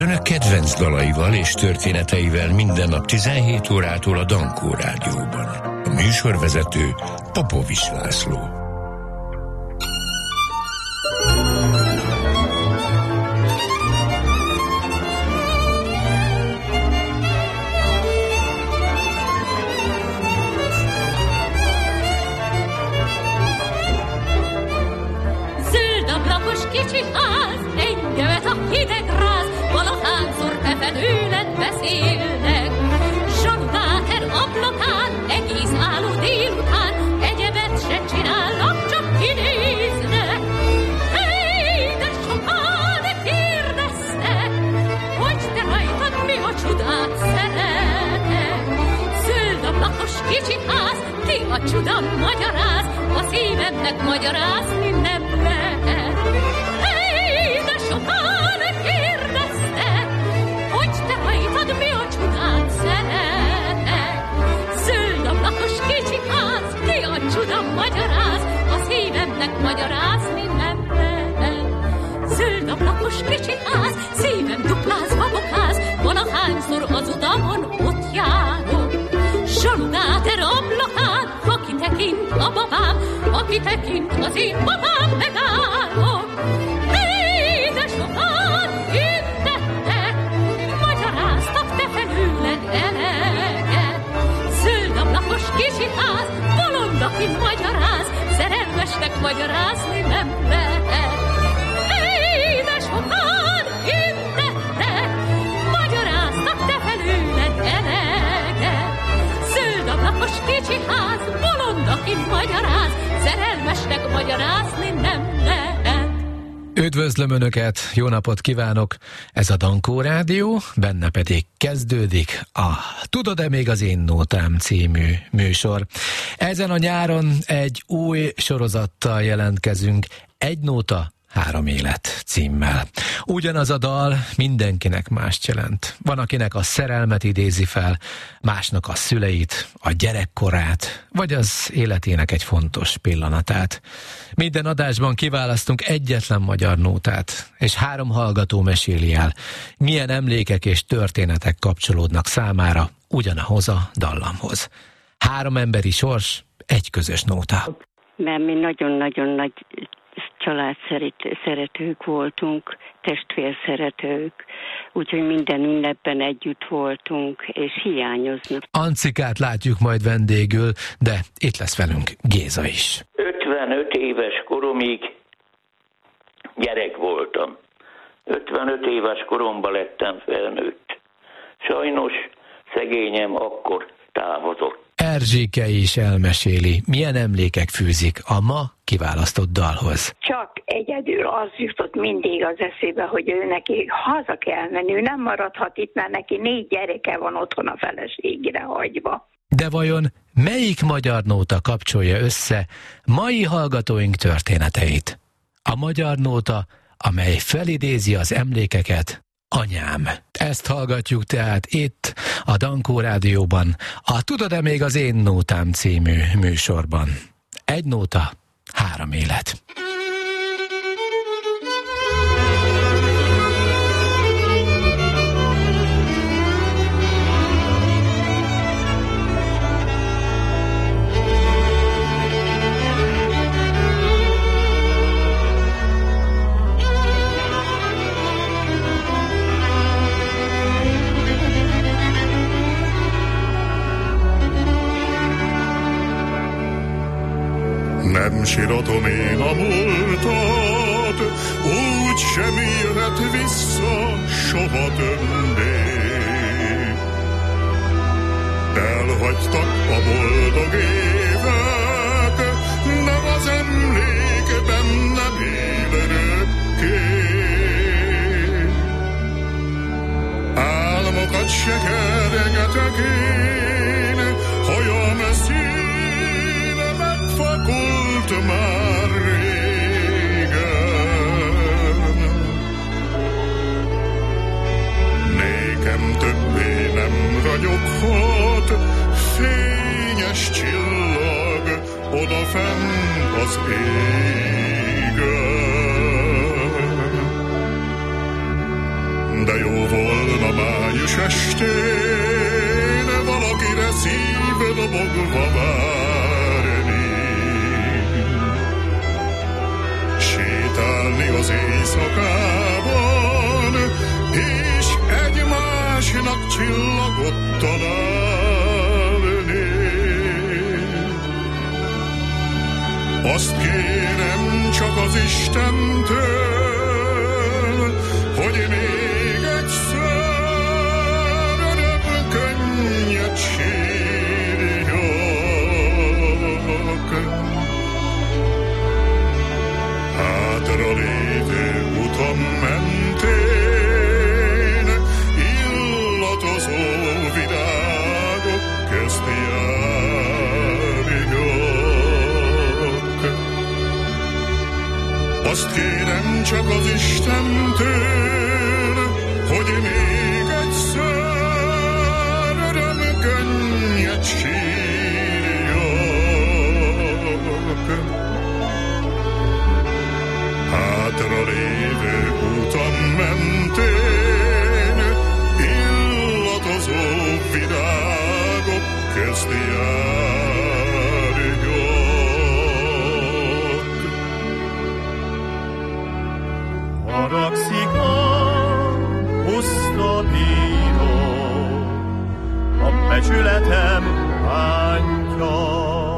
Önök kedvenc dalaival és történeteivel minden nap 17 órától a Dankó Rádióban. A műsorvezető Popovics László. Zöld ablakos kicsi ház, engyemet a hideg ráz, valahányszor tefedőlen beszélnek. Zsaludáter ablakán, egész álló délután, egyebet se csinálnak, csak kinéznek. Hey, de sokan kérdeztek, hogy te rajtad mi a csodát szeretek. Zöld ablakos kicsi ház, ki a csuda magyaráz, a szívemnek magyarázni nem lehet. Hey, de sokan kérdeztek, hogy te rajtad mi a csodát szeretek. Zöld ablakos kicsi ház, ki a csuda magyaráz, a szívemnek magyarázni nem lehet. Zöld ablakos kicsi ház, szívem dupláz, babokáz, valahányszor az utamon ott járok. Zsaludáter ablakán, aki tekint a babám, aki tekint az én babám, megállok. Hé, de sokan hintettek, magyaráztak te felőled eleget. Zöld ablakos kicsi ház, bolond, aki magyaráz, szerelmesnek magyarázni nem lehet. Hé, de sokan hintettek, magyaráztak te felőled eleget. Zöld ablakos kicsi ház, bolond, aki magyaráz, szerelmesnek magyarázni nem lehet. Üdvözlöm Önöket, jó napot kívánok! Ez a Dankó Rádió, benne pedig kezdődik a Tudod-e még az én nótám című műsor. Ezen a nyáron egy új sorozattal jelentkezünk, Egy nóta, 3 élet címmel. Ugyanaz a dal mindenkinek mást jelent. Van, akinek a szerelmet idézi fel, másnak a szüleit, a gyerekkorát, vagy az életének egy fontos pillanatát. Minden adásban kiválasztunk egyetlen magyar nótát, és 3 hallgató meséli el, milyen emlékek és történetek kapcsolódnak számára ugyanahoz a dallamhoz. 3 emberi sors, egy közös nóta. Mert mi nagyon-nagyon nagy családszeretők voltunk, testvérszeretők, úgyhogy minden ünnepben együtt voltunk, és hiányoznak. Ancikát látjuk majd vendégül, de itt lesz velünk Géza is. 55 éves koromig gyerek voltam. 55 éves koromban lettem felnőtt. Sajnos szegényem akkor távozott. Erzséke is elmeséli, milyen emlékek fűzik a ma kiválasztott dalhoz. Csak egyedül az jutott mindig az eszébe, hogy ő neki haza kell menni, ő nem maradhat itt, mert neki 4 gyereke van otthon a feleségére hagyva. De vajon melyik magyar nóta kapcsolja össze mai hallgatóink történeteit? A magyar nóta, amely felidézi az emlékeket, Anyám. Ezt hallgatjuk tehát itt, a Dankó Rádióban, a Tudod-e még az én nótám című műsorban. Egy nóta, 3 élet. Nem síratom én a múltat, úgy sem jöhet vissza soha többé. Elhagytak a boldog évek, de az emlék bennem él örökké. Álmokat se kergetek én, hajam szíve megfakult már régen. Nékem többé nem ragyoghat fényes csillag odafenn az égen. De jó volt estén valakire szívdobogva várni. Sétálni az éjszakában, és egymásnak csillagot találni. Azt kérem csak az Istentől, hogy még egyszer örömkönnyet sírjak. Hátra lévő utam mentén illatozó virágok közt járjak. Azt kérem csak az Istentől, hogy még egyszer örömkönnyet sírjak. Hátra lévő úton mentén illatozó virágok közt járjak. Haragszik a puszta bíró, a becsületem bántja.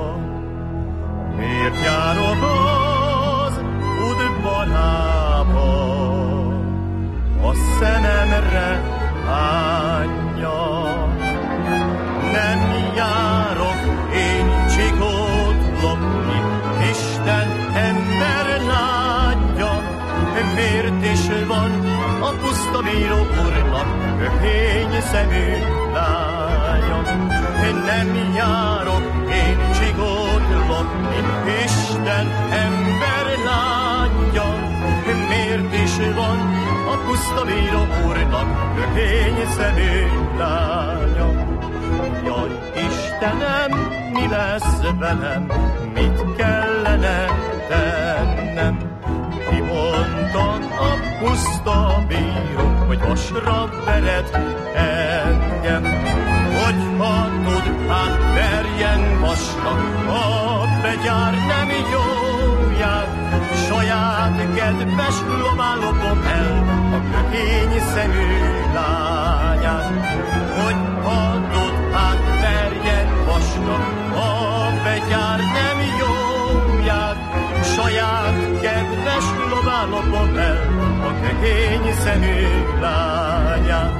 Miért járok az udvarába, a szememre hányja. Nem járok én csikót lopni, Isten ember látja. Miért is van a puszta bíró úrnak kökény szemű lánya? Nem járok én csikót lopni, Isten ember látja. Miért is van a puszta bíró úrnak kökény szemű lánya? Jaj, Istenem, mi lesz velem, mit kellene tennem? Kimondta a puszta bíró, hogy vasra vered engem. Hogyha tud, hát verjen vasra, a begyár nem jó jár. Saját kedves lován lopom el a kökény szemű lányát. Hogyha tud, hát verjen vasra, a begyár nem jó jár. Saját kedves lován lopom el a kökény szemű lányát.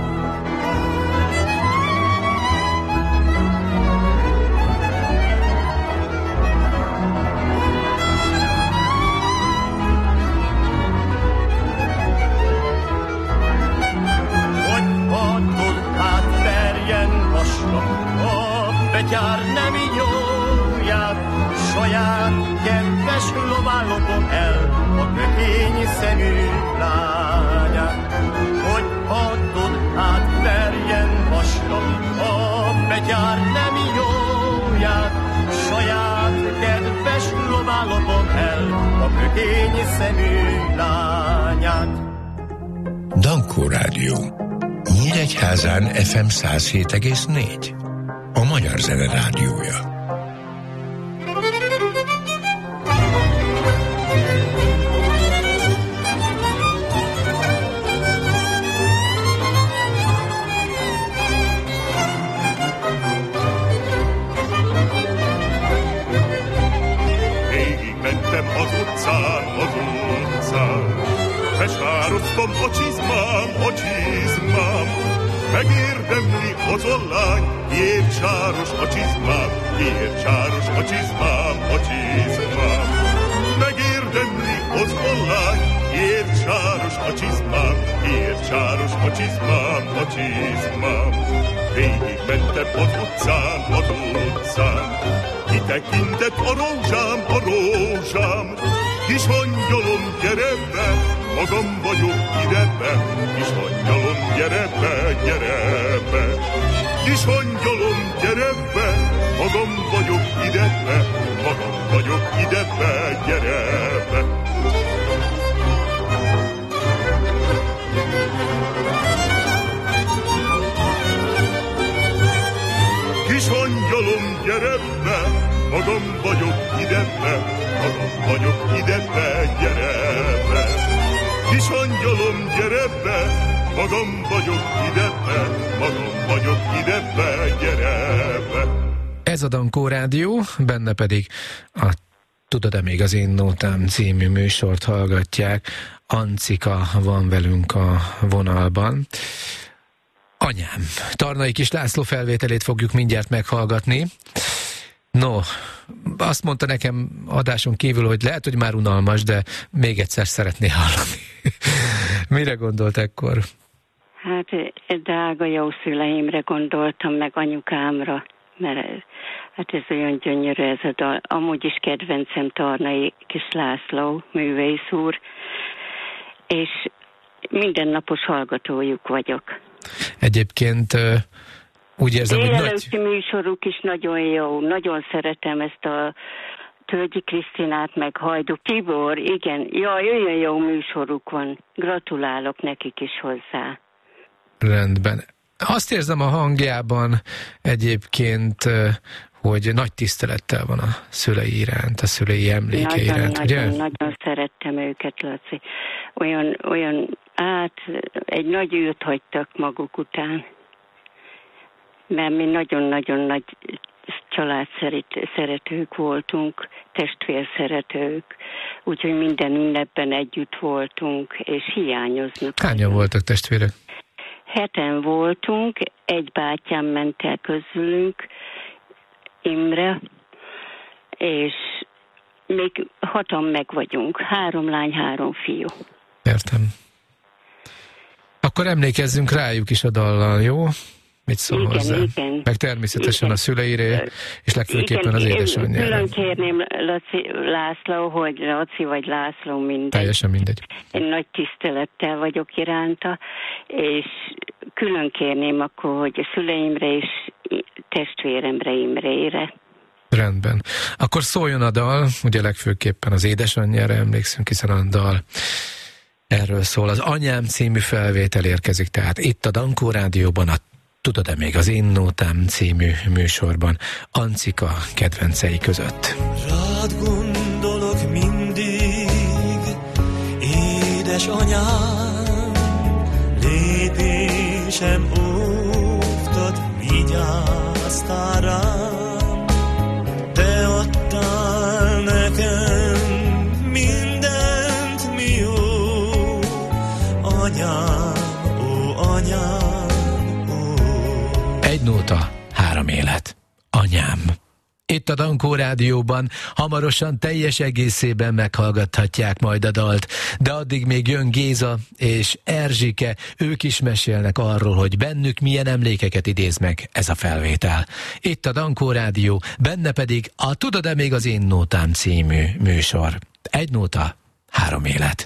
Hogyha tud, hát verjen vasra, a betyár nem jó jár. Saját kedves lován lopom el a kökény szemű lányát. Hogyha tud, hát verjen vasra, a betyár nem jó jár. Saját kedves lován lopom el a kökény szemű lányát. Dankó Rádió. Nyíregyházán FM 107,4. A Magyar Zene Rádiója. Besvároztam a csizmám, megérdemli az ollány, miért sáros a csizmám, miért sáros a csizmám. Megérdemli az ollány, miért sáros a csizmám, miért sáros a csizmám. Végig mentem az utcán, kitekintett a rózsám, kis angyalom, gyere be, magam vagyok, ide be, kis angyalom, gyere be. Kis angyalom, gyere be, magam vagyok, ide be, gyere be. magam vagyok, ide be, magam vagyok, ide be, gyere be. Kis angyalom, gyere be, magam vagyok, ide be, magam vagyok, ide be, gyere be. Ez a Dankó Rádió, benne pedig a Tudod-e még az én nótám című műsort hallgatják. Ancika van velünk a vonalban. Anyám, Tarnai Kis László felvételét fogjuk mindjárt meghallgatni. No, azt mondta nekem adáson kívül, hogy lehet, hogy már unalmas, de még egyszer szeretné hallani. Mire gondolt ekkor? Hát drága jó szüleimre gondoltam, meg anyukámra, mert hát ez olyan gyönyörű ez a dal. Amúgy is kedvencem Tarnai Kis László, művész úr, és mindennapos hallgatójuk vagyok. Egyébként úgy érzem, hogy délelőtti műsoruk is nagyon jó. Nagyon szeretem ezt a Tölgyi Krisztinát, meg Hajdú Tibor. Igen, jaj, olyan jó műsoruk van. Gratulálok nekik is hozzá. Rendben. Azt érzem a hangjában egyébként, hogy nagy tisztelettel van a szülei iránt, a szülei emléke iránt, ugye? Nagyon szerettem őket, Laci. Olyan, egy nagy űrt hagytak maguk után. Mert mi nagyon-nagyon nagy családszeretők voltunk, testvérszeretők, úgyhogy minden ünnepben együtt voltunk, és hiányoznak. Hányan voltak testvérek? 7 voltunk, egy bátyám ment el közülünk, Imre, és még 6-an meg vagyunk. 3 lány, 3 fiú. Értem. Akkor emlékezzünk rájuk is a dallal, jó? Mit szól igen, hozzá? Igen. Meg természetesen a szüleire, és legfőképpen az édesanyjára. Külön kérném László, hogy Laci vagy László, mindegy. Teljesen mindegy. Én nagy tisztelettel vagyok iránta, és külön kérném akkor, hogy a szüleimre és testvéremre, Imrére. Rendben. Akkor szóljon a dal, ugye legfőképpen az édesanyjára emlékszünk, hiszen a dal erről szól. Az Anyám című felvétel érkezik, tehát itt a Dankó Rádióban, a Tudod-e még az én nótám című műsorban, Ancika kedvencei között. Rád gondolok mindig, édesanyám, lépésem óvtad, vigyáztál rám, te adtál nekem mindent, mi jó, anyám, ó anyám. Egy nóta, 3 élet. Anyám. Itt a Dankó Rádióban hamarosan teljes egészében meghallgathatják majd a dalt, de addig még jön Géza és Erzsike, ők is mesélnek arról, hogy bennük milyen emlékeket idéz meg ez a felvétel. Itt a Dankó Rádió, benne pedig a Tudod-e még az én nótám című műsor. Egy nóta, 3 élet.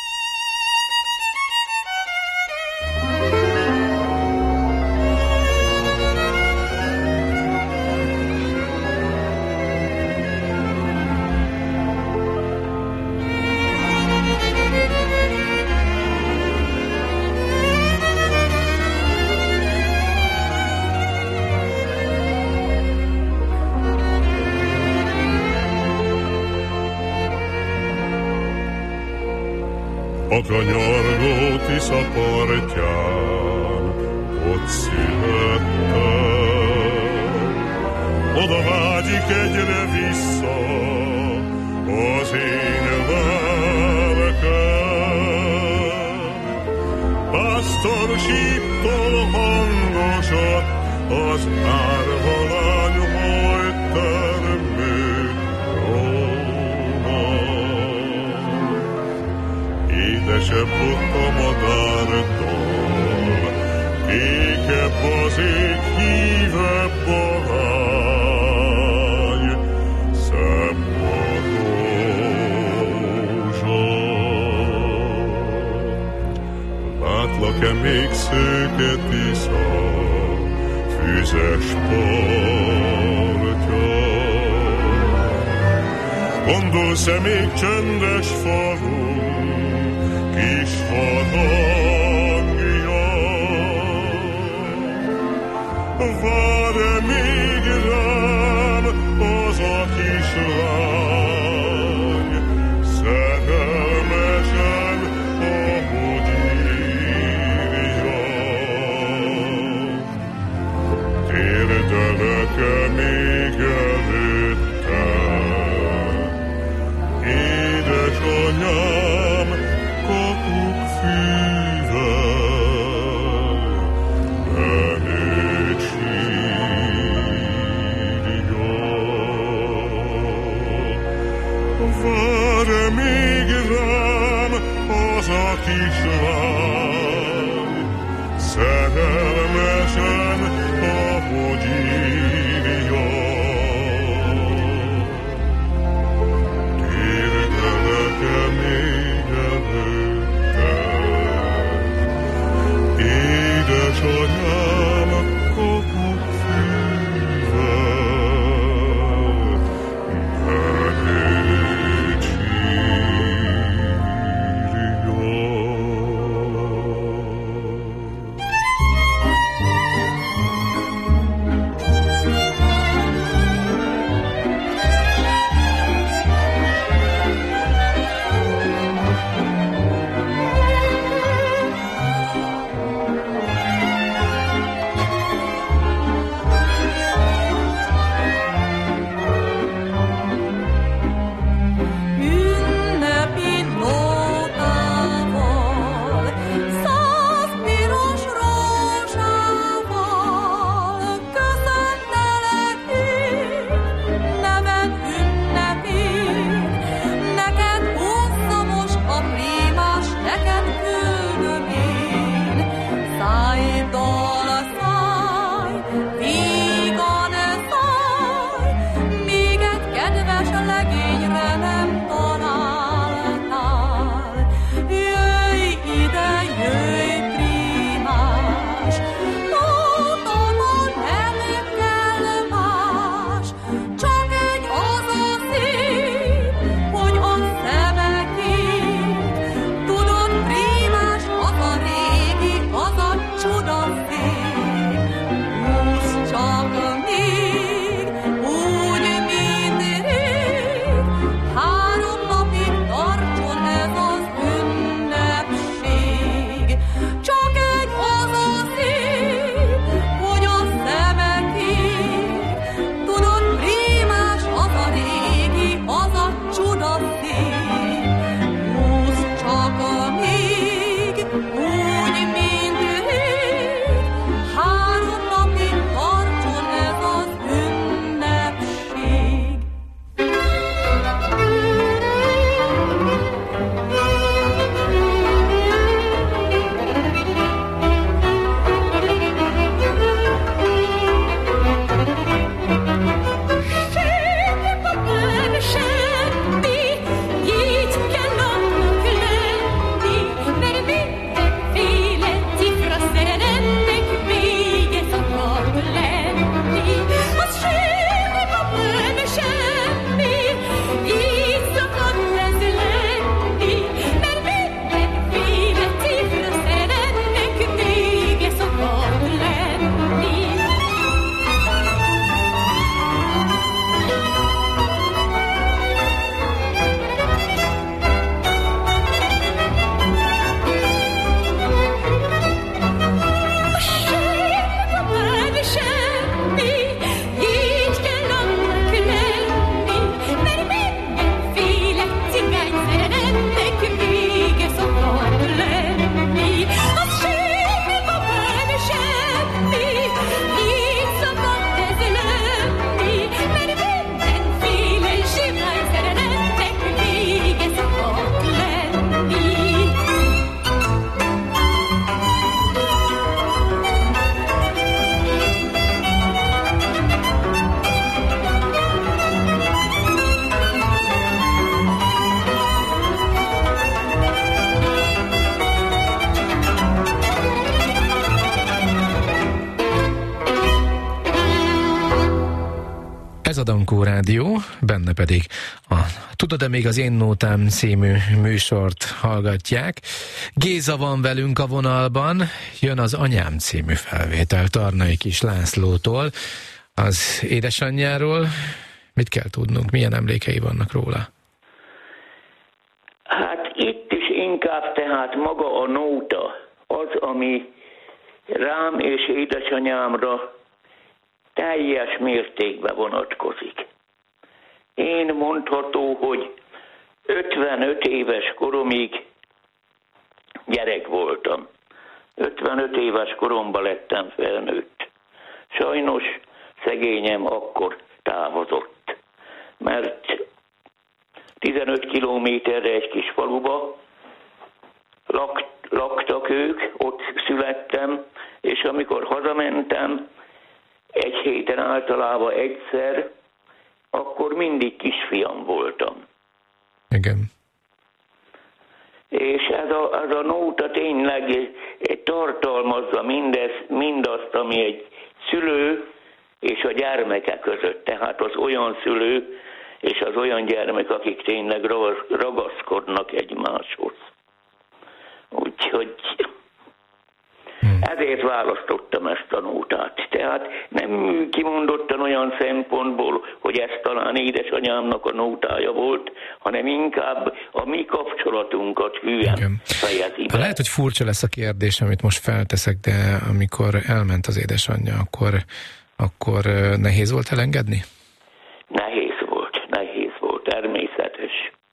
A kanyargó Tisza partján ott születtem, oda vágyik egyre vissza az én lelkem. Pásztor síptól hangosat az árvalány majd termő róla. Édesebb ott a madártól, kékebb az ég, hívebb a lány, szebb a rózsa. Látlak-e még szőke Tisza, füzes partja? Gondolsz-e még csendes falunk, kis harangja? Vár-e még rám az a Ez a Dankó Rádió, benne pedig a Tudod-e még az én nótám című műsort hallgatják. Géza van velünk a vonalban, jön az Anyám című felvétel Tarnai Kis Lászlótól. Az édesanyjáról mit kell tudnunk, milyen emlékei vannak róla? Hát itt is inkább tehát maga a nóta az, ami rám és édesanyámra teljes mértékben vonatkozik. Én mondható, hogy 55 éves koromig gyerek voltam. 55 éves koromban lettem felnőtt. Sajnos szegényem akkor távozott, mert 15 kilométerre egy kis faluba laktak ők, ott születtem, és amikor hazamentem, egy héten általában egyszer, akkor mindig kisfiam voltam. Igen. És ez a nóta tényleg tartalmazza mindazt, ami egy szülő és a gyermeke között. Tehát az olyan szülő és az olyan gyermek, akik tényleg ragaszkodnak egymáshoz. Úgyhogy ezért választottam ezt a nótát. Tehát nem kimondottan olyan szempontból, hogy ez talán édesanyámnak a nótája volt, hanem inkább a mi kapcsolatunkat hülyen fejezi be. Lehet, hogy furcsa lesz a kérdés, amit most felteszek, de amikor elment az édesanyja, akkor nehéz volt elengedni? Nehéz volt, természetes.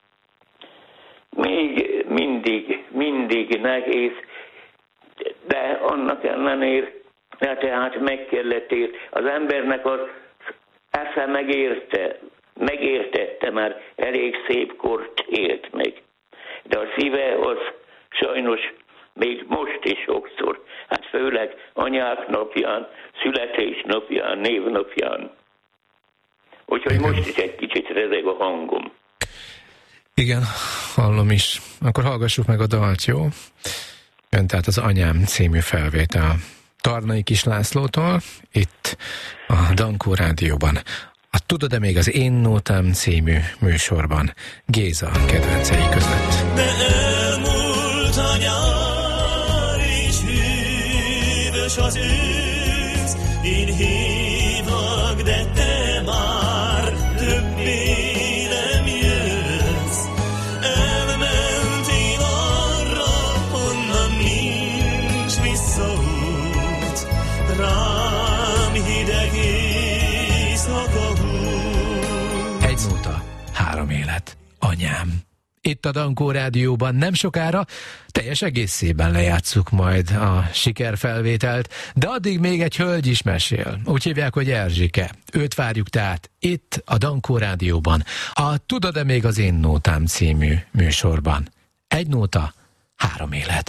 Még mindig nehéz, de annak ellenére, tehát meg kellett érni. Az embernek az esze megértette, mert elég szép kort élt meg. De a szíve az sajnos még most is sokszor, hát főleg anyák napján, születésnapján, névnapján. Úgyhogy most is egy kicsit rezeg a hangom. Igen, hallom is. Akkor hallgassuk meg a dalt, jó? Jön tehát az Anyám című felvétel Tarnai Kis Lászlótól, itt a Dankó Rádióban. A Tudod-e még az én nótám című műsorban Géza kedvencei között. De elmúlt a nyár, és hűvös az ősz, én hívok, de te már többé nem jössz. Elmentél arra, honnan nincs visszaút, rám hideg éjszaka húz. Egy nóta, 3 élet. Anyám. Itt a Dankó Rádióban nem sokára teljes egészében lejátsszuk majd a sikerfelvételt, de addig még egy hölgy is mesél. Úgy hívják, hogy Erzsike. Őt várjuk tehát itt a Dankó Rádióban, a Tudod-e még az én nótám című műsorban. Egy nóta, 3 élet.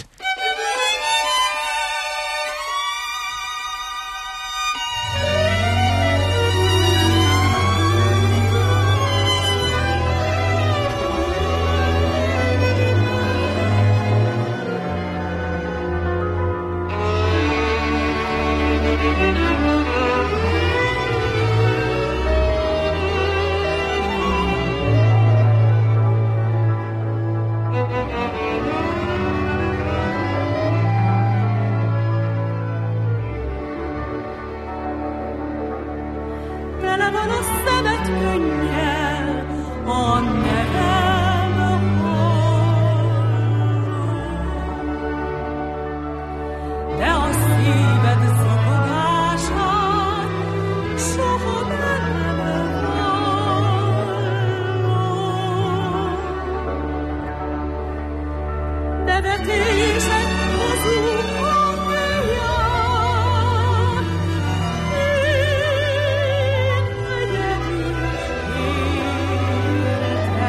Yeah.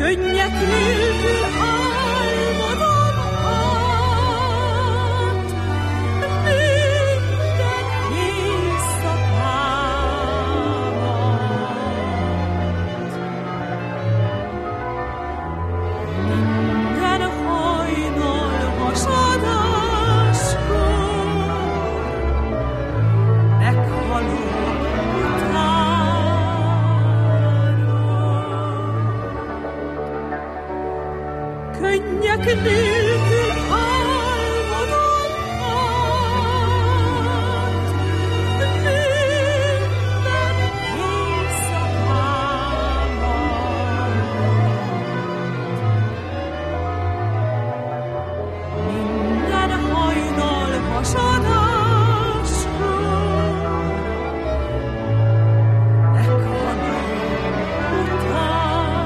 könnyek nélkül álmodom át minden éjszakámat. Minden hajnal hasadáskor meghalok utána. Könnyek nélkül álmodom át minden éjszakámat. Minden hajnal hasadáskor meghalok utána.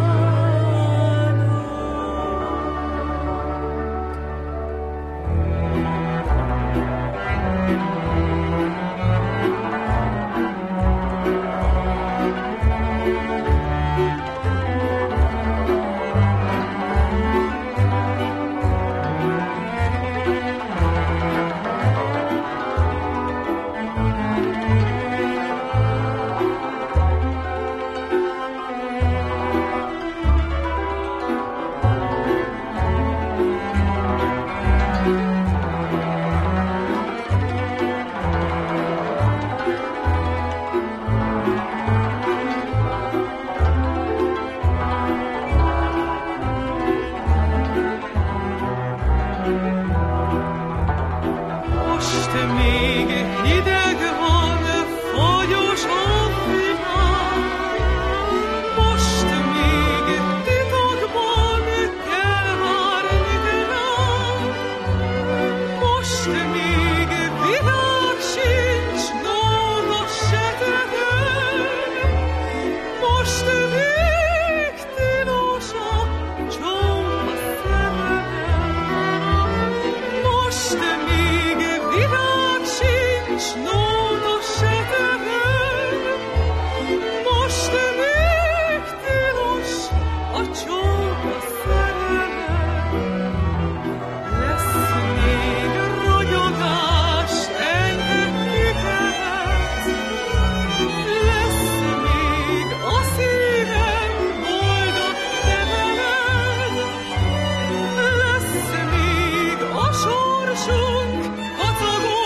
Most még hideg van, fagyos a világ, most még titokban kell várni rám, most még virág sincs, nóga se tegel, most még tilos a csók szerelem, most még virág sincs, nóga se tegel, most még tilos a csók szerelem. Lesz még ragyogás, engedéket, lesz még a szívem boldog neveled, lesz még a sorsunk kacagó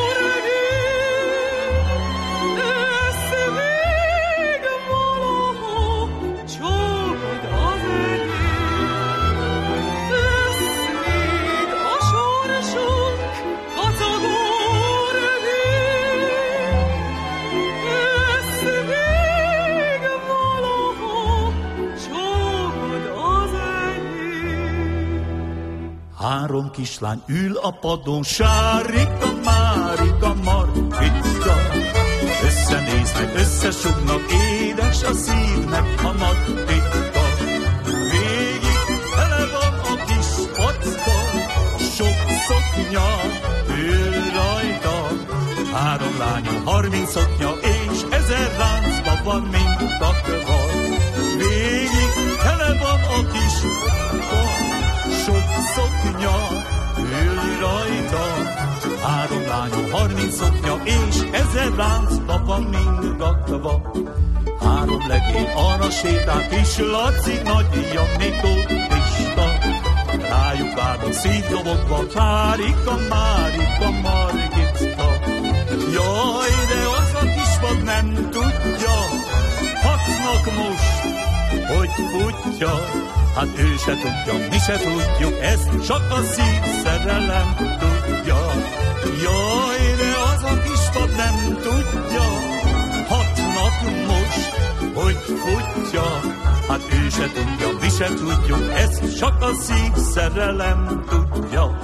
reggel, lesz még valahol csókod az enyém, lesz még a sorsunk kacagó reggel, lesz még valahol csókod az enyém. Három kislány ül a padon, Sárika, Márika, Margita. Összenéznek, összesugnak, édes a szívnek a mattika. Végig tele van a kis packa, sok szoknya ül rajta. Három lányom, 30 szoknya, és 1000 ráncba van mind takva. Végig tele van a kis packa, sok szoknya ül rajta. Három lányom, 30 szoknya, és 1000 láncba van mind rakva. Három legény arra sétál, kis Laci, Nagy Janikó, Pista. Rájuk várnak szívdobogva, Klárika, Márika, Margita. Jaj, de az a kispad nem tudja, hatnak most, hogy futja. Hát ő se tudja, mi se tudjuk, ezt csak a szívszerelem tudja. Jaj, de az a kispad nem tudja, hatnak most, hogy futja. Hát ő se tudja, mi se tudjuk, ezt csak a szívszerelem tudja.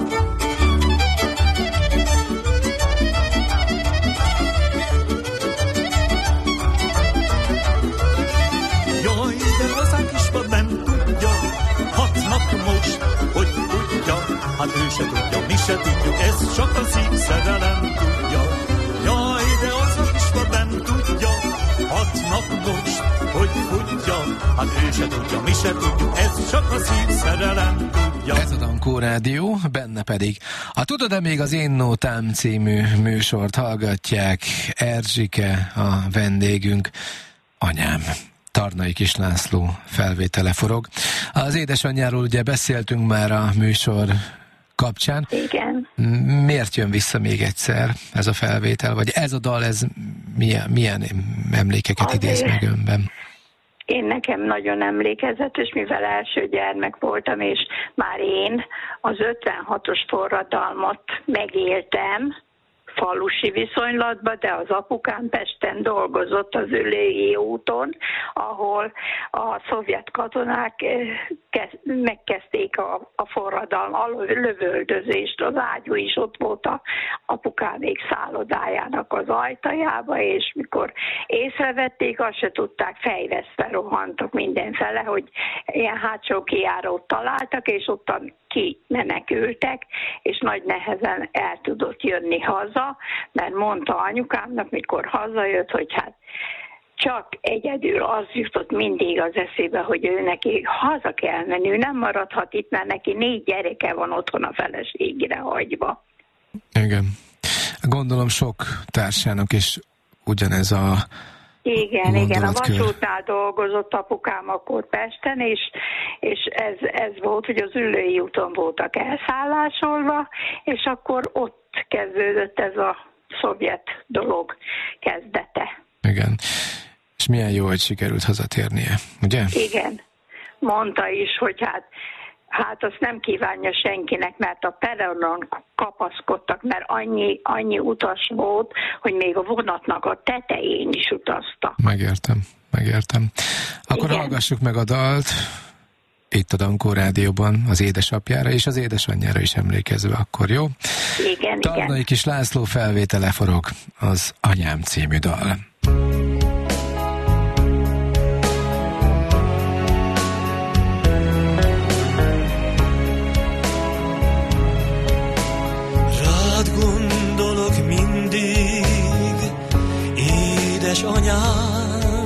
Jaj, de az a kispad nem tudja, hatnak most, hogy tudja. Hát ő se tudja, mi se tudjuk, ez csak a szívszerelem tudja. Jaj, de az a kispad nem tudja, látnak most, hogy tudja, hát ő se tudja, mi se tudjuk, ez csak a szív szerelem tudja. Ez a Dankó Rádió, benne pedig a Tudod-e még az Én Nótám című műsort hallgatják. Erzsike a vendégünk, anyám. Tarnai Kis László felvétele forog. Az édesanyjáról ugye beszéltünk már a műsor kapcsán. Igen. Miért jön vissza még egyszer ez a felvétel, vagy ez a dal, ez milyen emlékeket idéz meg önben? Én nekem nagyon emlékezetes, mivel első gyermek voltam, és már én az 56-os forradalmat megéltem, falusi viszonylatban, de az apukám Pesten dolgozott az Ülői úton, ahol a szovjet katonák megkezdték a forradalom, a lövöldözést, az ágyú is ott volt a apukámék szállodájának az ajtajába, és mikor észrevették, azt se tudták, fejvesztve rohantak mindenfele, hogy ilyen hátsó kijárót találtak, és ottan kimenekültek, és nagy nehezen el tudott jönni haza, mert mondta anyukámnak, mikor hazajött, hogy hát csak egyedül az jutott mindig az eszébe, hogy ő neki haza kell menni, ő nem maradhat itt, mert neki 4 gyereke van otthon a feleségére hagyva. Igen. Gondolom sok társának is ugyanez a igen, a vasútnál dolgozott apukám akkor Pesten, és ez volt, hogy az Üllői úton voltak elszállásolva, és akkor ott kezdődött ez a szovjet dolog kezdete. Igen. És milyen jó, hogy sikerült hazatérnie, ugye? Igen. Mondta is, hogy hát azt nem kívánja senkinek, mert a peronon kapaszkodtak, mert annyi utas volt, hogy még a vonatnak a tetején is utaztak. Megértem. Akkor igen. Hallgassuk meg a dalt, itt a Dankó Rádióban, az édesapjára és az édesanyjára is emlékezve, akkor jó? Igen. Tarnai Kis László felvétele forog, az Anyám című dal. Gondolok mindig, édesanyám,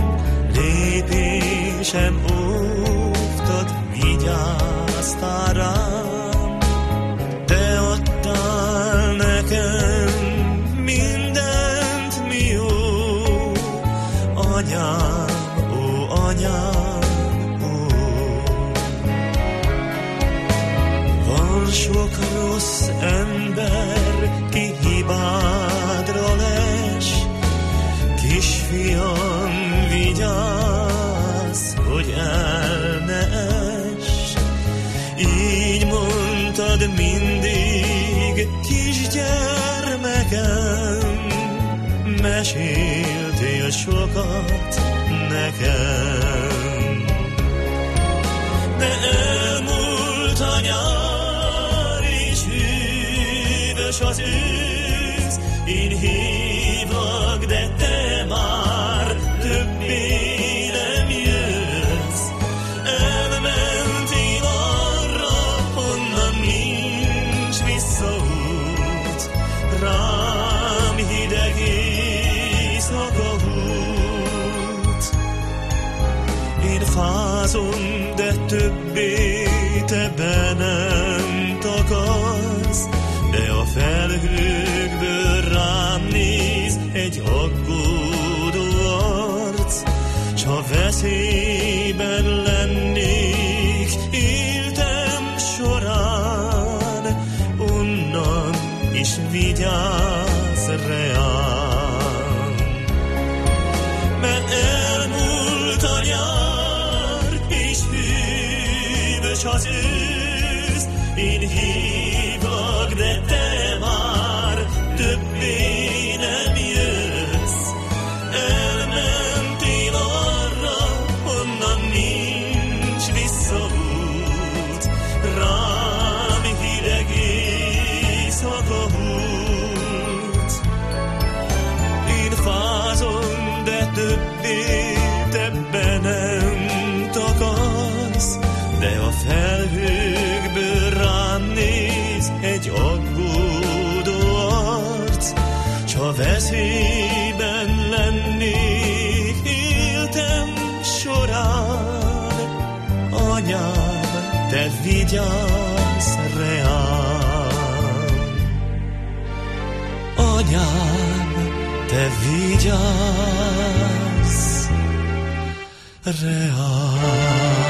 lépésem óvtad, vigyáztál rám, te adtál nekem mindent, mi jó, anyám, ó anyám, ó. Van sok rossz ember, ki hibádra les, kisfiam, vigyázz, hogy el ne ess. Így mondtad mindig, kisgyermekem, meséltél sokat nekem. De elmúlt a nyár, és hűvös az ősz, én hívlak, de te már többé nem jössz. Elmentél arra, honnan nincs visszaút, rám hideg éjszaka húlt. Én fázom, de többé te be nem takarsz, de a felhőkből rám néz egy aggódó arc. S ha veszélyben lennék életem során, onnan is vigyázz reám. Mert elmúlt a nyár, és hűvös az ősz, én hívlak, de te már többé nem jössz. Elmentél arra, honnan nincs visszaút, rám hideg éjszaka húlt. Én fázom, de többé te be nem takarsz, de a felhőkből rám néz egy aggódó arc. S ha veszélyben lennék te vigyázz reám. Anyám, te vigyázz reám.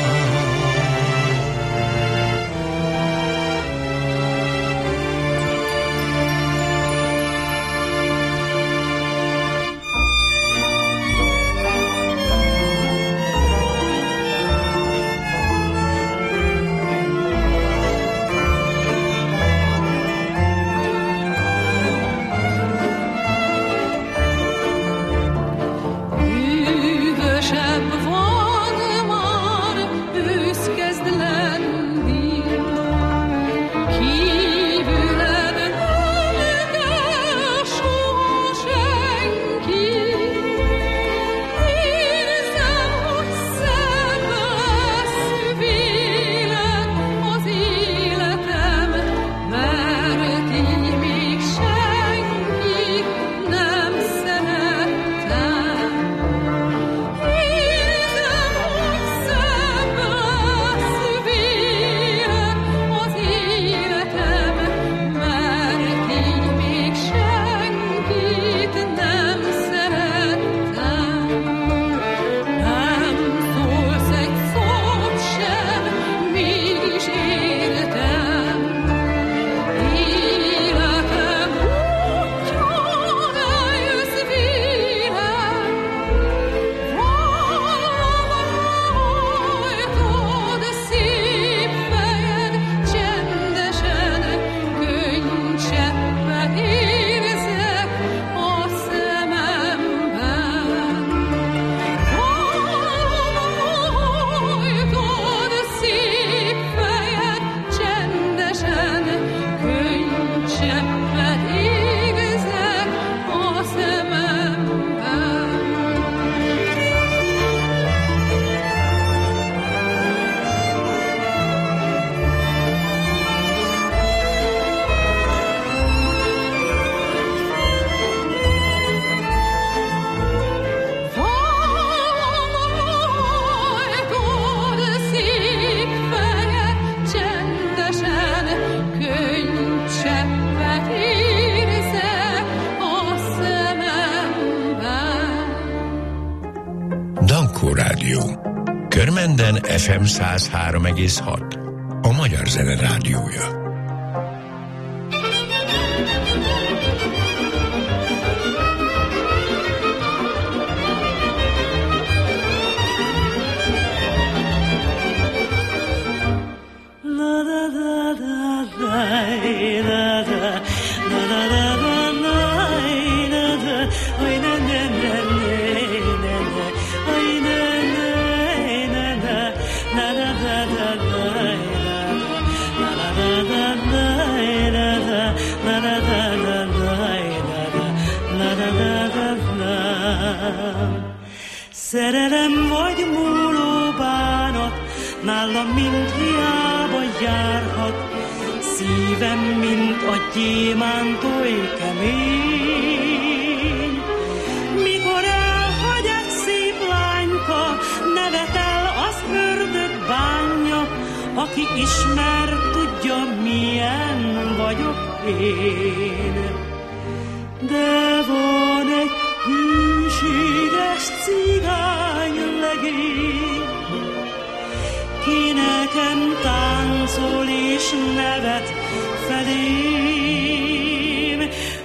Körmenden FM 103,6. A Magyar Zene Rádiója. Szerelem vagy múló bánat, nálam mind hiába járhat, szívem, mint a gyémánt oly kemény. Mikor elhagy egy szép lányka, nevet el az ördög bánja, aki ismer, tudja, milyen vagyok én. De van egy hűséges cigány legény, ki nekem táncol és nevet felém.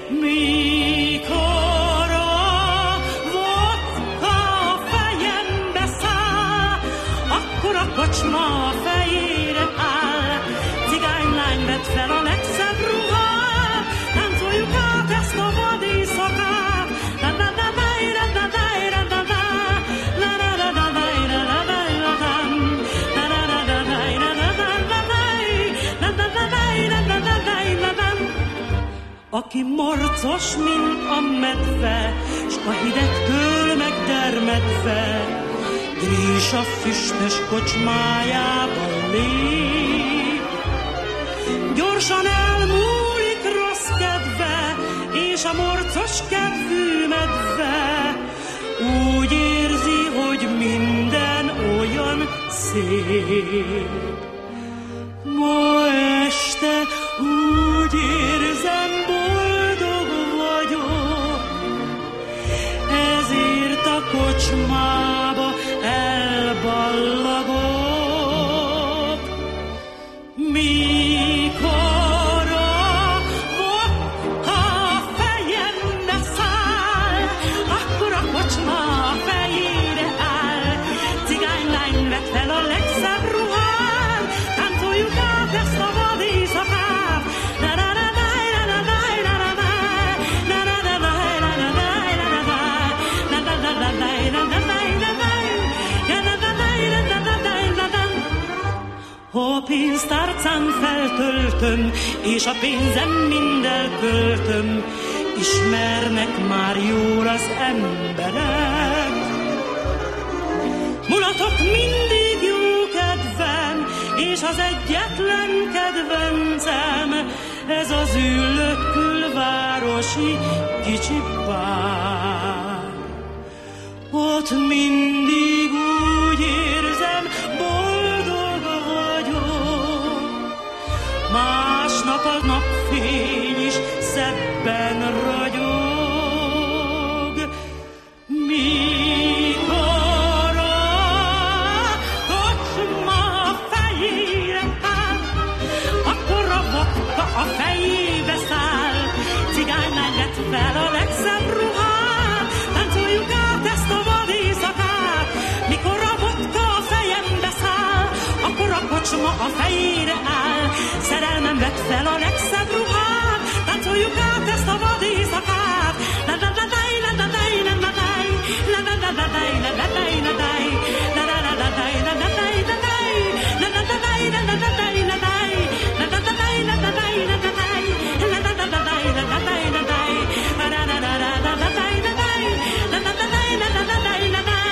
Mikor a vodka a fejembe száll, akkor a kocsma a fejére áll. Cigánylány vett fel a legszebb ruhát, táncoljuk át ezt a vad éjszakát. Aki morcos, mint a medve, s a hidegtől megdermedve, Grísa füstös kocsmájában lép. Gyorsan elmúlik rossz kedve, és a morcos kedvű medve úgy érzi, hogy minden olyan szép. Ma este úgy érzem, boldog vagyok, ezért a kocsmába elballagok. Mikor a vodka a fejembe száll, akkor a kocsma a fejére áll. Cigánylány vett fel a legszebb ruhát, táncoljuk át ezt a vad éjszakát. A pénztárcán feltöltöm, és a pénzem mind elköltöm, ismernek már jól az emberek. Mulatok mindig jó kedvem, és az egyetlen kedvencem, ez az üllött külvárosi kicsi bár. Ott mindig úgy érzem, boldog vagyok, másnap a napfény is szebben ragyog. Mikor a kocsma fejére áll, akkor a vodka a fejébe száll. Cigánylány vett fel a legszebb ruhát, táncoljuk át ezt a vad éjszakát. Mikor a vodka a fejembe száll, akkor a kocsma a fejére áll. Szerelmem vett fel a legszebb ruhát, táncoljuk át ezt a vad éjszakát. La la la dai, la la dai, la la dai, la la la la dai, la la dai, la dai, la la la la dai, la la dai, la dai, la la la dai, la la la dai, la dai, la la la dai, la la dai, la la dai, la la la la dai, la la dai, la dai, la la la la la la dai, la dai, la la la dai, la la la dai, la dai.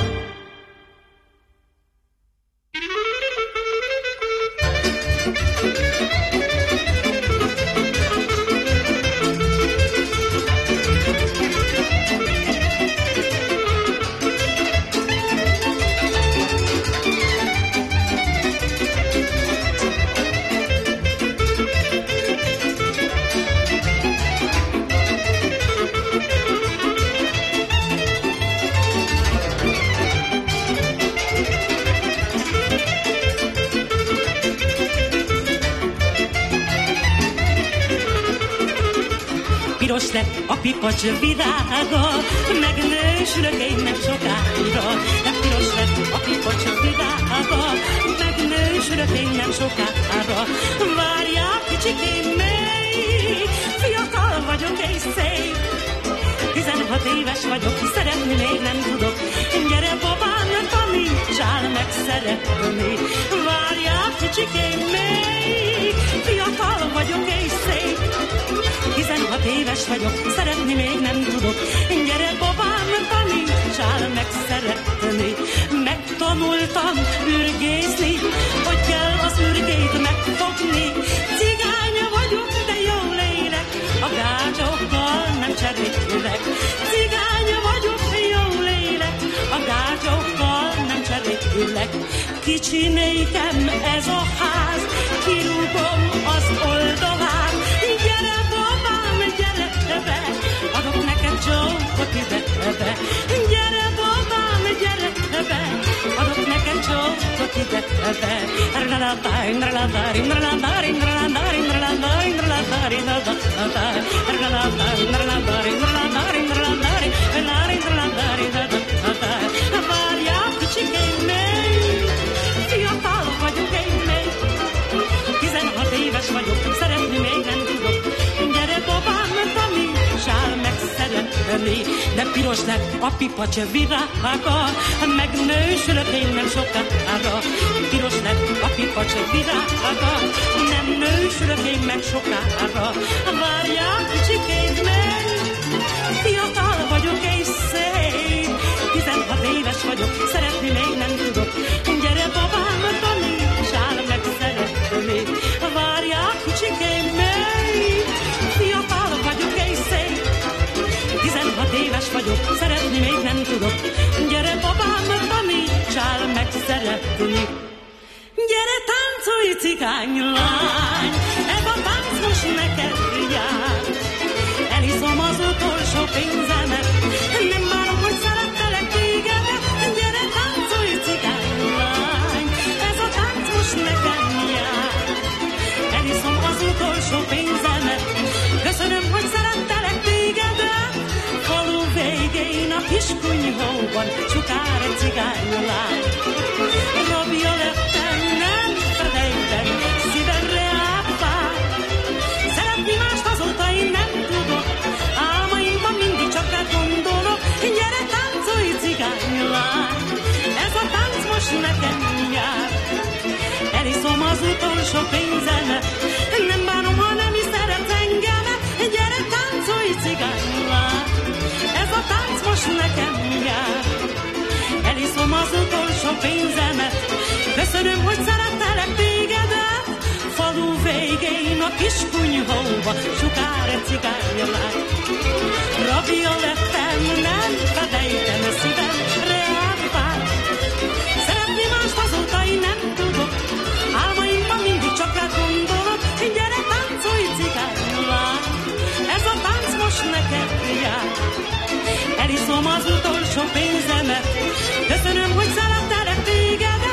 Piros lett a pipacs virága, megnősülök én nem sokára. De piros lett a pipacs virága, megnősülök én nem sokára. Várjál kicsikém még, fiatal vagyok és szép. 16 éves vagyok, szeretni még nem tudok. Gyere babám, ne tanítsál meg szeretni. Várjál kicsikém még, fiatal vagyok és szép. 16 éves vagyok, szeretni még nem tudok. Gyere babám, tanítsál meg szeretni. Megtanultam ürgészni, hogy kell az ürgét megfogni. Cigánya vagyok, de jól élek, a gácsokkal nem cserélek. Cigánya vagyok, jól élek, a gácsokkal nem cserélek. Kicsi nékem ez a ház, kirúgom az oldalát. Gyere babám, gyere be, adok neked csókot ide be. Gyere babám, gyere be, adok neked csókot ide be. Várjál kicsikém még, fiatal vagyok én még. 16 éves vagyok, szeretni még nem tudok. Gyere babám, tanítsál meg szeretni. De piros lett a pipacs virága, megnősülök én nem sokára. Piros lett a pipacs virága, nem nősülök én meg sokára. Várjál kicsikém meg, fiatal vagyok és szép. 16 éves vagyok, szeretni még nem tudok. Gyere babám, tanítsál meg szeretni. Várjál kicsikém meg, fiatal vagyok és szép. 16 éves vagyok, szeretni még nem tudok. Gyere babám, tanítsál meg szeretni. Gyere táncolj! táncolj, cigánylány, ez a tánc most neked jár. Eliszom az utolsó pénzemet, nem bánom, hogy szerettelek tégedet. Gyere, táncolj, cigánylány, ez a tánc most nekem jár. Eliszom az utolsó pénzemet, köszönöm, hogy szerettelek tégedet. Falu végén a kis kunyhóban sukár egy cigánylány. Rabja lettem, nem felejtem, szívemre átvár. Szeretni mást azóta én nem tudok, álmaimban mindig csak rád gondolok. Gyere, táncolj, cigánylány, ez a tánc most nekem jár. Eliszom az utolsó pénzemet, nem bánom, ha nem is szeretsz engemet. Gyere, táncolj, cigánylány, ez a tánc most nekem jár. Eliszom az utolsó pénzemet, köszönöm, hogy szerettelek tégedet. Falu végén a kis kunyhóba sukár egy cigánylány. Rabja lettem, nem felejtem, szívemre átvár. Szeretni mást azóta én nem tudok, álmaimban mindig csak rád gondolok. Gyere, táncolj, cigánylány, ez a tánc most neked jár. Eliszom az utolsó pénzemet, köszönöm, hogy szerettelek tégedet.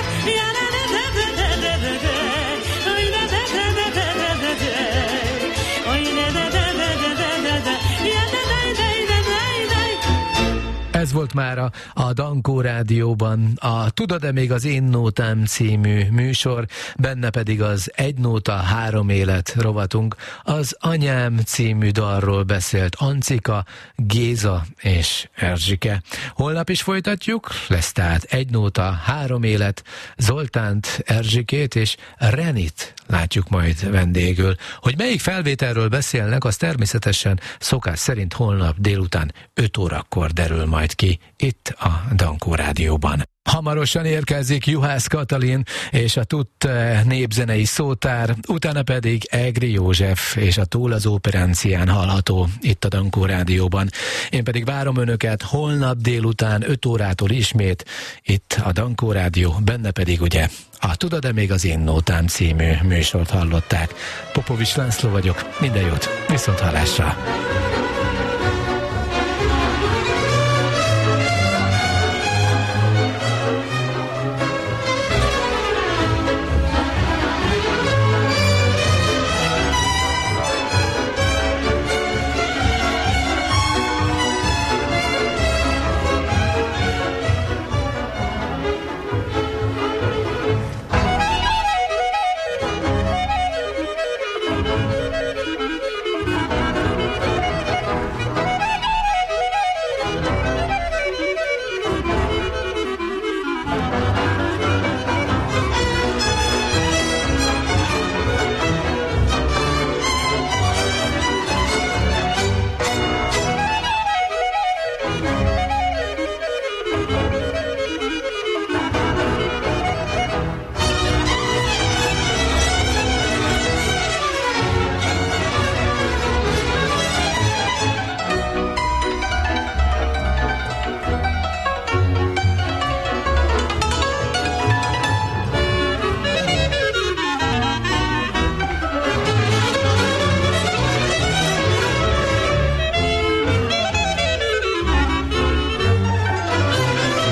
Ez volt mára a Dankó Rádióban a Tudod-e még az én nótám című műsor, benne pedig az Egy nóta, három élet rovatunk. Az Anyám című dalról beszélt Ancika, Géza és Erzsike. Holnap is folytatjuk, lesz tehát Egy nóta, három élet, Zoltánt, Erzsikét és Renit látjuk majd vendégül. Hogy melyik felvételről beszélnek, az természetesen szokás szerint holnap délután 5 órakor derül majd ki itt a Dankó Rádióban. Hamarosan érkezik Juhász Katalin és a TUT népzenei szótár, utána pedig Egri József és a Túl az Óperáncián hallható itt a Dankó Rádióban. Én pedig várom önöket holnap délután 5 órától ismét itt a Dankó Rádió, benne pedig ugye a Tudod-e még az én nótám című műsort hallották. Popovics László vagyok, minden jót, viszonthallásra!